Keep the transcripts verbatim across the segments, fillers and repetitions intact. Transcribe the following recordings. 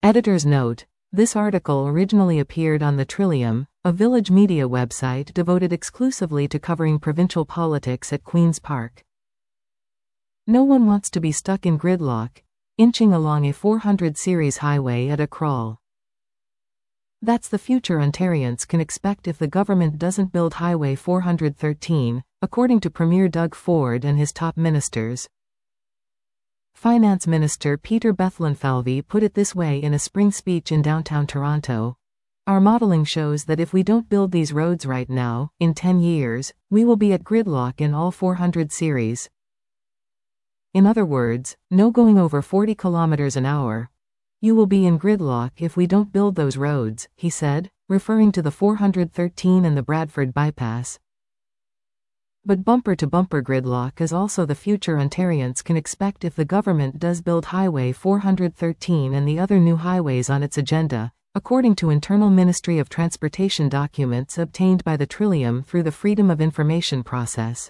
Editor's note: this article originally appeared on the Trillium, a village media website devoted exclusively to covering provincial politics at Queen's Park. No one wants to be stuck in gridlock, inching along a four hundred series highway at a crawl. That's the future Ontarians can expect if the government doesn't build Highway four hundred thirteen, according to Premier Doug Ford and his top ministers. Finance Minister Peter Bethlenfalvy put it this way in a spring speech in downtown Toronto: "Our modeling shows that if we don't build these roads right now, in ten years, we will be at gridlock in all four hundred series. In other words, no going over forty kilometers an hour. You will be in gridlock if we don't build those roads," he said, referring to the four hundred thirteen and the Bradford bypass. But bumper-to-bumper gridlock is also the future Ontarians can expect if the government does build Highway four hundred thirteen and the other new highways on its agenda, according to internal Ministry of Transportation documents obtained by the Trillium through the Freedom of Information process.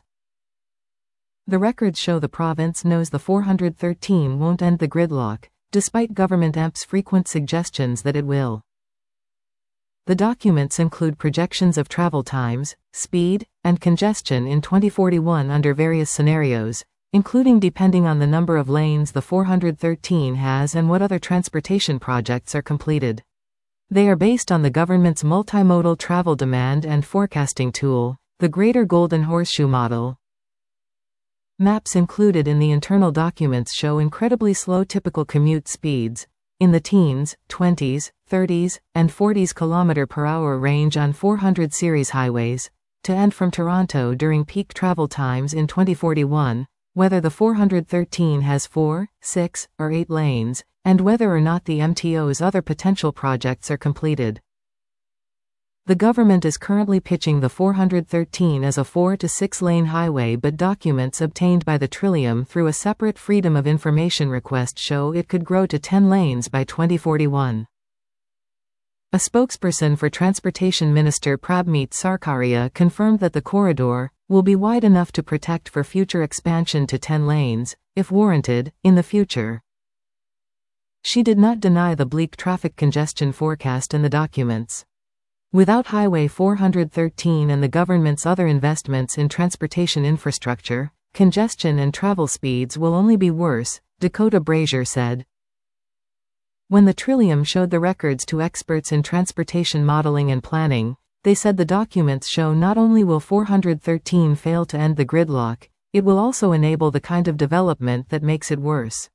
The records show the province knows the four hundred thirteen won't end the gridlock, despite Government M P's frequent suggestions that it will. The documents include projections of travel times, speed, and congestion in twenty forty-one under various scenarios, including depending on the number of lanes the four hundred thirteen has and what other transportation projects are completed. They are based on the government's multimodal travel demand and forecasting tool, the Greater Golden Horseshoe Model. Maps included in the internal documents show incredibly slow typical commute speeds, in the teens, twenties, thirties, and forties km per hour range on four hundred series highways, to and from Toronto during peak travel times in twenty forty-one, whether the four hundred thirteen has four, six, or eight lanes, and whether or not the M T O's other potential projects are completed. The government is currently pitching the four hundred thirteen as a four to six lane highway, but documents obtained by the Trillium through a separate Freedom of Information request show it could grow to ten lanes by twenty forty-one. A spokesperson for Transportation Minister Prabmeet Sarkaria confirmed that the corridor will be wide enough to protect for future expansion to ten lanes, if warranted, in the future. She did not deny the bleak traffic congestion forecast in the documents. Without Highway four hundred thirteen and the government's other investments in transportation infrastructure, congestion and travel speeds will only be worse, Dakota Brazier said. When the Trillium showed the records to experts in transportation modeling and planning, they said the documents show not only will four hundred thirteen fail to end the gridlock, it will also enable the kind of development that makes it worse.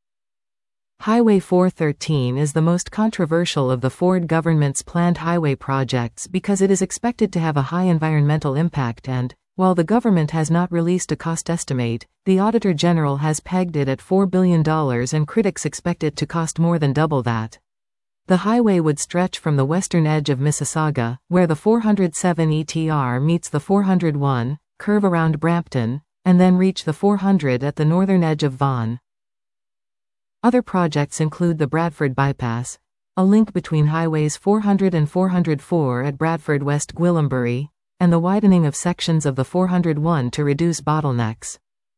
Highway four thirteen is the most controversial of the Ford government's planned highway projects because it is expected to have a high environmental impact and, while the government has not released a cost estimate, the Auditor General has pegged it at four billion dollars and critics expect it to cost more than double that. The highway would stretch from the western edge of Mississauga, where the four hundred seven E T R meets the four hundred one, curve around Brampton, and then reach the four hundred at the northern edge of Vaughan. Other projects include the Bradford Bypass, a link between highways four hundred and four hundred four at Bradford West Gwillimbury, and the widening of sections of the four hundred one to reduce bottlenecks.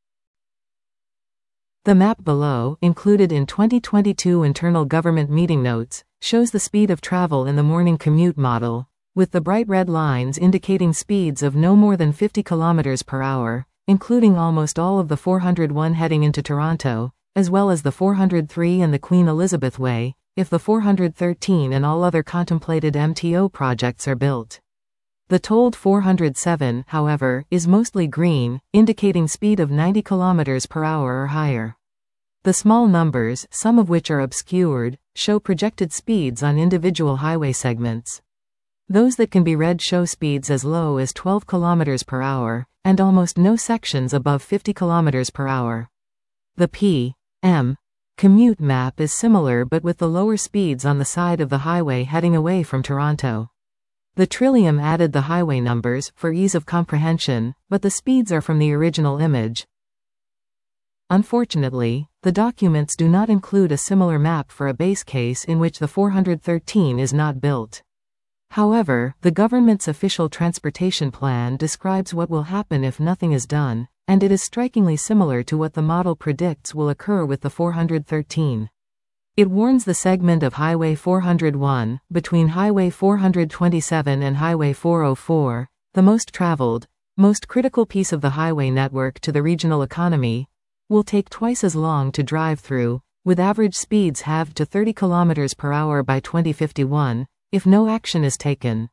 The map below, included in twenty twenty-two internal government meeting notes, shows the speed of travel in the morning commute model, with the bright red lines indicating speeds of no more than fifty kilometers per hour, including almost all of the four hundred one heading into Toronto, as well as the four hundred three and the Queen Elizabeth Way, if the four hundred thirteen and all other contemplated M T O projects are built. The tolled four hundred seven, however, is mostly green, indicating speed of ninety kilometers per hour or higher. The small numbers, some of which are obscured, show projected speeds on individual highway segments. Those that can be read show speeds as low as twelve kilometers per hour, and almost no sections above fifty kilometers per hour. The P M commute map is similar but with the lower speeds on the side of the highway heading away from Toronto. The Trillium added the highway numbers for ease of comprehension, but the speeds are from the original image. Unfortunately, the documents do not include a similar map for a base case in which the four hundred thirteen is not built. However, the government's official transportation plan describes what will happen if nothing is done, and it is strikingly similar to what the model predicts will occur with the four hundred thirteen. It warns the segment of Highway four oh one, between Highway four twenty-seven and Highway four oh four, the most traveled, most critical piece of the highway network to the regional economy, will take twice as long to drive through, with average speeds halved to thirty kilometers per hour by twenty fifty-one, if no action is taken.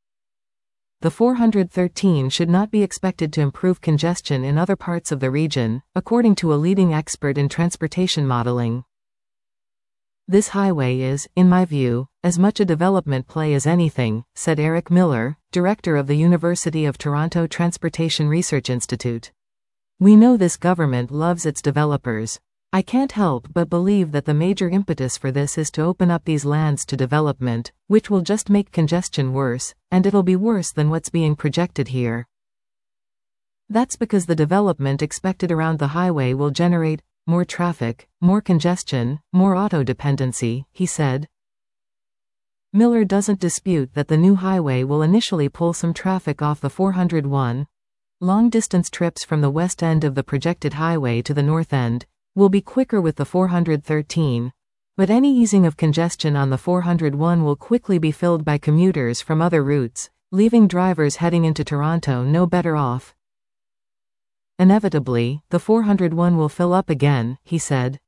The four thirteen should not be expected to improve congestion in other parts of the region, according to a leading expert in transportation modeling. This highway is, in my view, as much a development play as anything, said Eric Miller, director of the University of Toronto Transportation Research Institute. We know this government loves its developers. I can't help but believe that the major impetus for this is to open up these lands to development, which will just make congestion worse, and it'll be worse than what's being projected here. That's because the development expected around the highway will generate more traffic, more congestion, more auto dependency, he said. Miller doesn't dispute that the new highway will initially pull some traffic off the four oh one. Long-distance trips from the west end of the projected highway to the north end will be quicker with the four thirteen, but any easing of congestion on the four oh one will quickly be filled by commuters from other routes, leaving drivers heading into Toronto no better off. Inevitably, the four oh one will fill up again, he said.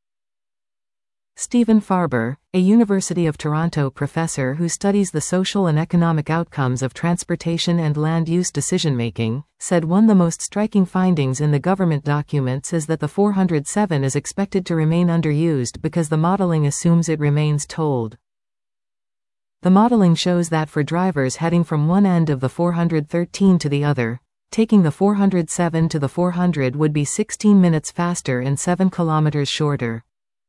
Stephen Farber, a University of Toronto professor who studies the social and economic outcomes of transportation and land use decision-making, said one of the most striking findings in the government documents is that the four oh seven is expected to remain underused because the modeling assumes it remains tolled. The modeling shows that for drivers heading from one end of the four thirteen to the other, taking the four oh seven to the four hundred would be sixteen minutes faster and seven kilometers shorter.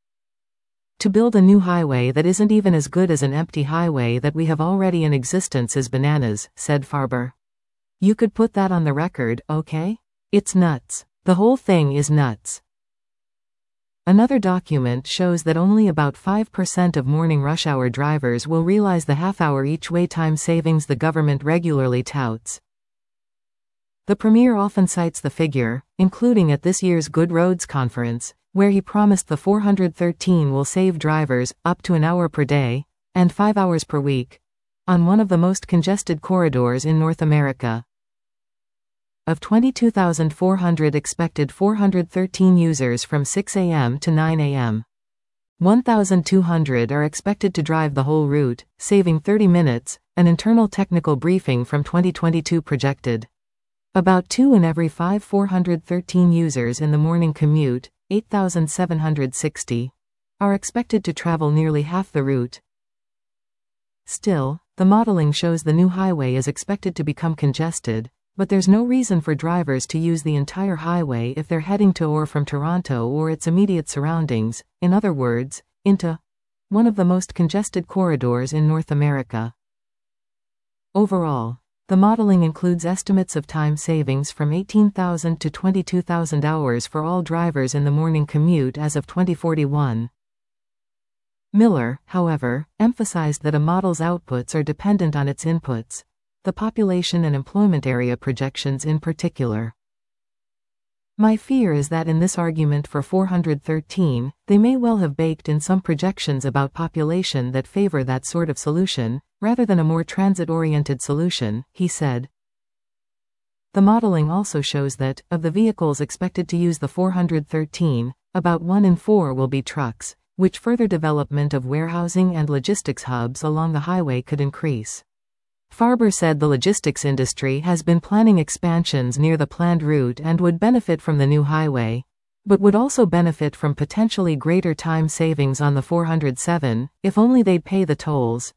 To build a new highway that isn't even as good as an empty highway that we have already in existence is bananas, said Farber. You could put that on the record, okay? It's nuts. The whole thing is nuts. Another document shows that only about five percent of morning rush hour drivers will realize the half-hour each-way time savings the government regularly touts. The Premier often cites the figure, including at this year's Good Roads Conference, where he promised the four thirteen will save drivers up to an hour per day, and five hours per week, on one of the most congested corridors in North America. Of twenty-two thousand four hundred expected four thirteen users from six a m to nine a m, one thousand two hundred are expected to drive the whole route, saving thirty minutes, an internal technical briefing from twenty twenty-two projected. About two in every five four thirteen users in the morning commute, eight thousand seven hundred sixty, are expected to travel nearly half the route. Still, the modeling shows the new highway is expected to become congested, but there's no reason for drivers to use the entire highway if they're heading to or from Toronto or its immediate surroundings, in other words, into one of the most congested corridors in North America. Overall, the modeling includes estimates of time savings from eighteen thousand to twenty-two thousand hours for all drivers in the morning commute as of twenty forty-one. Miller, however, emphasized that a model's outputs are dependent on its inputs, the population and employment area projections in particular. My fear is that in this argument for four thirteen, they may well have baked in some projections about population that favor that sort of solution, rather than a more transit-oriented solution, he said. The modeling also shows that, of the vehicles expected to use the four thirteen, about one in four will be trucks, which further development of warehousing and logistics hubs along the highway could increase. Farber said the logistics industry has been planning expansions near the planned route and would benefit from the new highway, but would also benefit from potentially greater time savings on the four oh seven, if only they'd pay the tolls.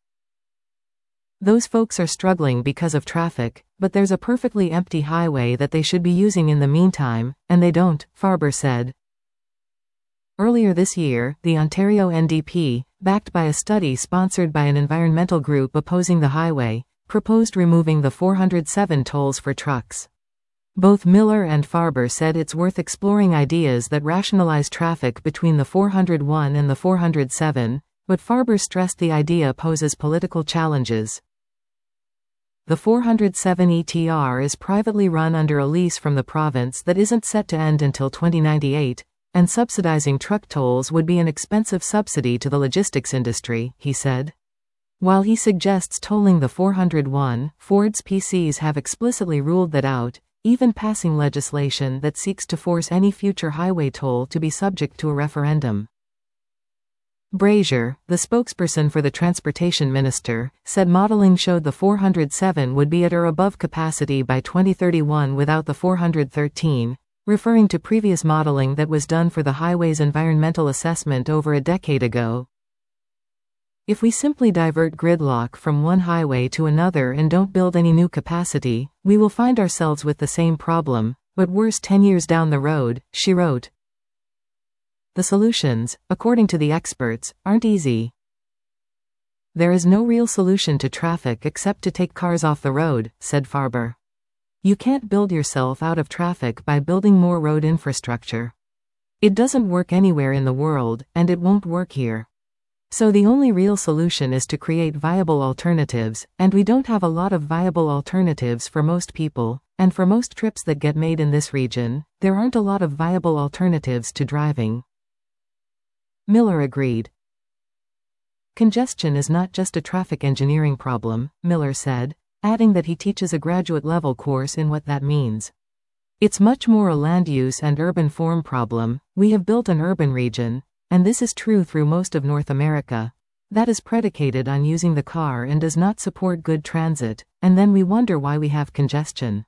Those folks are struggling because of traffic, but there's a perfectly empty highway that they should be using in the meantime, and they don't, Farber said. Earlier this year, the Ontario N D P, backed by a study sponsored by an environmental group opposing the highway, proposed removing the four oh seven tolls for trucks. Both Miller and Farber said it's worth exploring ideas that rationalize traffic between the four oh one and the four oh seven, but Farber stressed the idea poses political challenges. The four oh seven E T R is privately run under a lease from the province that isn't set to end until twenty ninety-eight, and subsidizing truck tolls would be an expensive subsidy to the logistics industry, he said. While he suggests tolling the four hundred one, Ford's P Cs have explicitly ruled that out, even passing legislation that seeks to force any future highway toll to be subject to a referendum. Brazier, the spokesperson for the transportation minister, said modeling showed the four hundred seven would be at or above capacity by twenty thirty-one without the four hundred thirteen, referring to previous modeling that was done for the highway's environmental assessment over a decade ago. If we simply divert gridlock from one highway to another and don't build any new capacity, we will find ourselves with the same problem, but worse ten years down the road, she wrote. The solutions, according to the experts, aren't easy. There is no real solution to traffic except to take cars off the road, said Farber. You can't build yourself out of traffic by building more road infrastructure. It doesn't work anywhere in the world, and it won't work here. So the only real solution is to create viable alternatives, and we don't have a lot of viable alternatives for most people, and for most trips that get made in this region, there aren't a lot of viable alternatives to driving. Miller agreed. Congestion is not just a traffic engineering problem, Miller said, adding that he teaches a graduate-level course in what that means. It's much more a land use and urban form problem. We have built an urban region, and this is true through most of North America, that is predicated on using the car and does not support good transit, and then we wonder why we have congestion.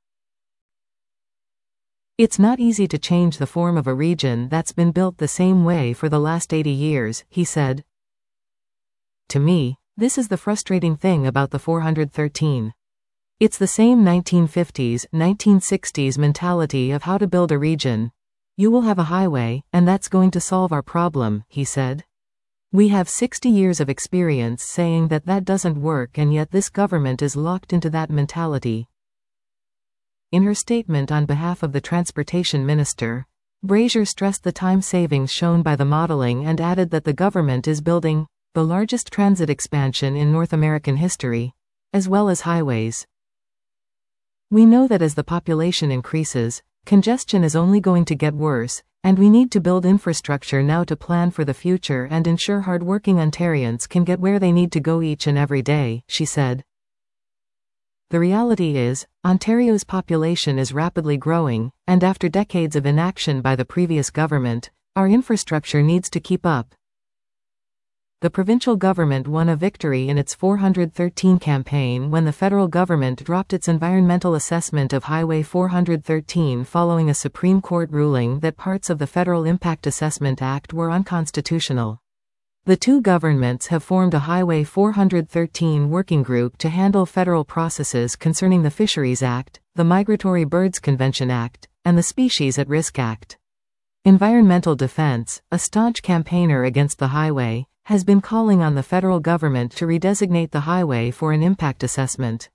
It's not easy to change the form of a region that's been built the same way for the last eighty years, he said. To me, this is the frustrating thing about the four hundred thirteen. It's the same nineteen fifties, nineteen sixties mentality of how to build a region. You will have a highway, and that's going to solve our problem, he said. We have sixty years of experience saying that that doesn't work, and yet this government is locked into that mentality. In her statement on behalf of the transportation minister, Brazier stressed the time savings shown by the modeling and added that the government is building the largest transit expansion in North American history, as well as highways. We know that as the population increases, congestion is only going to get worse, and we need to build infrastructure now to plan for the future and ensure hard-working Ontarians can get where they need to go each and every day, she said. The reality is, Ontario's population is rapidly growing, and after decades of inaction by the previous government, our infrastructure needs to keep up. The provincial government won a victory in its four hundred thirteen campaign when the federal government dropped its environmental assessment of Highway four hundred thirteen following a Supreme Court ruling that parts of the Federal Impact Assessment Act were unconstitutional. The two governments have formed a Highway four hundred thirteen working group to handle federal processes concerning the Fisheries Act, the Migratory Birds Convention Act, and the Species at Risk Act. Environmental Defense, a staunch campaigner against the highway, has been calling on the federal government to redesignate the highway for an impact assessment.